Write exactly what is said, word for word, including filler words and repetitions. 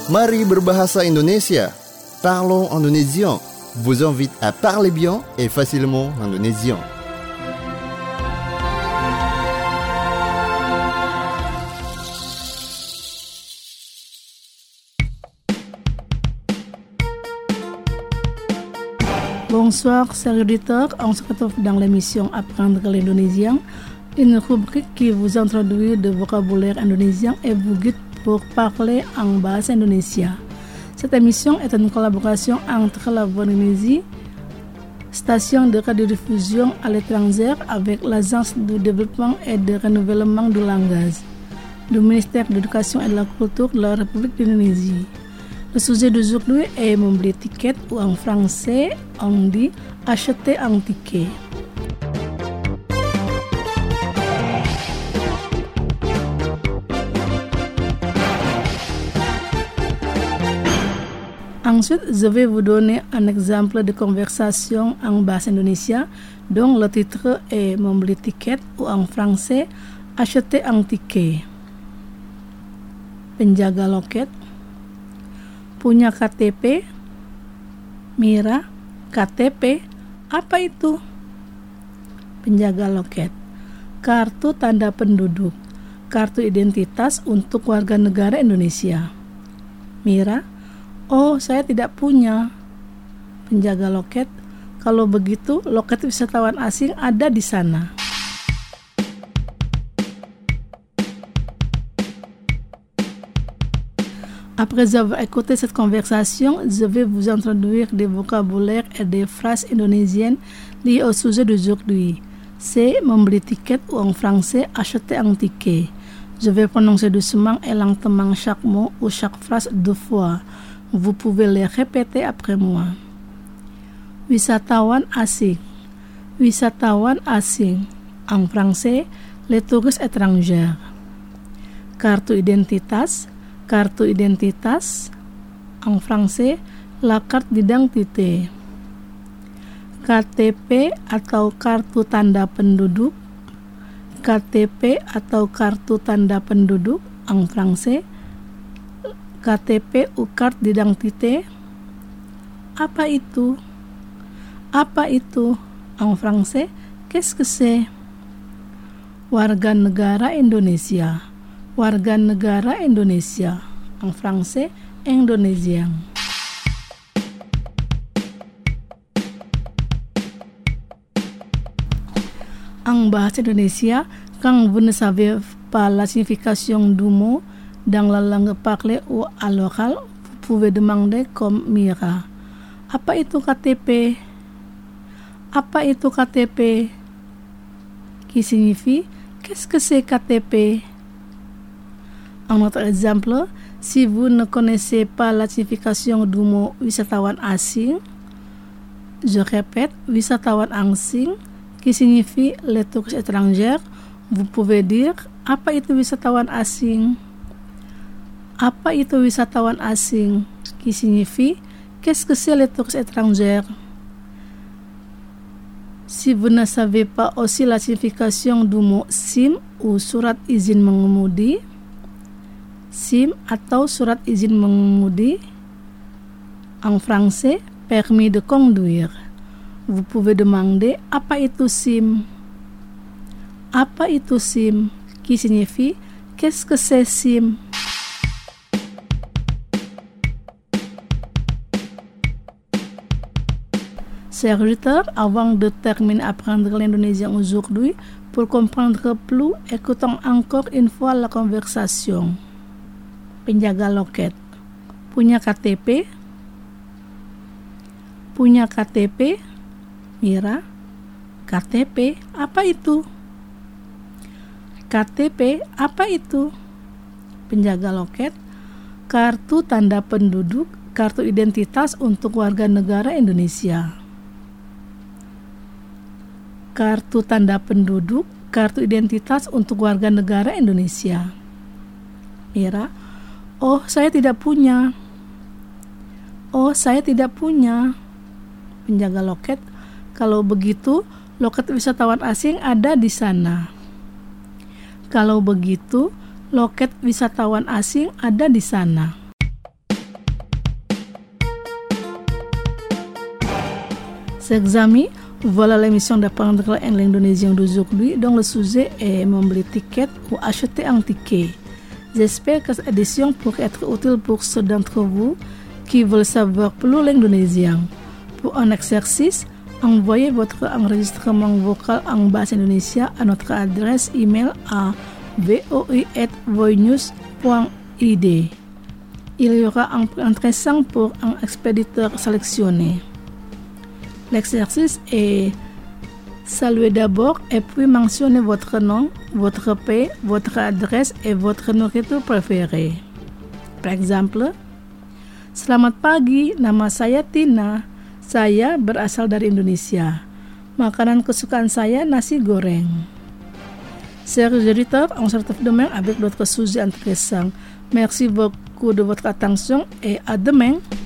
Mari berbahasa Indonesia. Parlons indonésien. Vous invite à parler bien et facilement indonésien. Bonsoir, chers auditeurs. On se retrouve dans l'émission Apprendre l'indonésien, une rubrique qui vous introduit de vocabulaire indonésien et vous guide pour parler en bahasa Indonesia. Cette émission est une collaboration entre la Voix d'Indonésie, station de radiodiffusion à l'étranger, avec l'Agence du développement et de renouvellement du langage du ministère de l'Éducation et de la Culture de la République d'Indonésie. Le sujet d'aujourd'hui est membeli tiket, ou en français on dit acheter un ticket. Ensuite, je vais vous donner un exemple de conversation en bahasa Indonesia dont le titre est membeli tiket, ou en français acheter un ticket. Penjaga loket. Punya K T P? Mira, K T P, apa itu? Penjaga loket. Kartu tanda penduduk, kartu identitas untuk warga negara Indonesia. Mira, oh saya tidak punya. Penjaga loket, kalau begitu loket wisatawan asing ada di sana. Après avoir écouté cette conversation, je vais vous introduire des vocabulaires et des phrases indonésiennes liées au sujet d'aujourd'hui. C'est membeli tiket, ou en français acheter un ticket. Je vais prononcer doucement et lentement chaque mot ou chaque phrase deux fois. Vous pouvez les répéter après moi. Wisatawan asing. Wisatawan asing. En français, les touristes étrangers. Kartu identitas. Kartu identitas. En français, la carte d'identité. K T P atau kartu tanda penduduk. K T P atau kartu tanda penduduk. En français, K T P ou carte d'identité. Apa itu? Apa itu? En français, qu'est-ce que c'est? Warga negara Indonesia. Warga negara Indonesia. En français, indonésien. En bahasa Indonesia, quand vous ne savez pas la signification du mot dans la langue parlée ou à l'oral, vous pouvez demander comme Mira. Apa itu K T P? Apa itu K T P? Qui signifie qu'est-ce que c'est K T P? Un autre exemple, si vous ne connaissez pas la signification du mot wisatawan asing, je répète, wisatawan asing, qui signifie les touristes étrangers, vous pouvez dire apa itu wisatawan asing? Apa itu wisatawan asing? Qui signifie qu'est-ce que c'est les touristes étrangers? Si vous ne savez pas aussi la signification du mot SIM ou surat izin mengemudi, SIM atau surat izin mengemudi, en français, permis de conduire. Vous pouvez demander apa itu SIM? Apa itu SIM? Qui signifie qu'est-ce que c'est SIM? Chers auditeurs, avant de terminer à apprendre l'indonésien aujourd'hui, pour comprendre plus, écoutons encore une fois la conversation. Penjaga loket. Punya K T P? Punya K T P? Mira, K T P, apa itu? K T P, apa itu? Penjaga loket. Kartu tanda penduduk, kartu identitas untuk warga negara Indonesia. Kartu tanda penduduk, kartu identitas untuk warga negara Indonesia. Mira, oh saya tidak punya. Oh saya tidak punya. Penjaga loket, kalau begitu loket wisatawan asing ada di sana. Kalau begitu loket wisatawan asing ada di sana. Chers amis, voilà l'émission d'apprendre en langue indonésienne d'aujourd'hui dont le sujet est membler ticket ou acheter un ticket. J'espère que cette édition pourrait être utile pour ceux d'entre vous qui veulent savoir plus l'indonésien. Pour un exercice, envoyez votre enregistrement vocal en bahasa Indonesia à notre adresse email à voi at voinews point i d. Il y aura un prix intéressant pour un expéditeur sélectionné. L'exercice est saluer d'abord et puis mentionner votre nom, votre pays, votre adresse et votre nourriture préférée. Par exemple, selamat pagi, nama saya Tina. Saya berasal dari Indonesia. Makanan kesukaan saya nasi goreng. Chers auditeurs, on se retrouve demain avec d'autres sujets intéressants. Merci beaucoup de votre attention et à demain.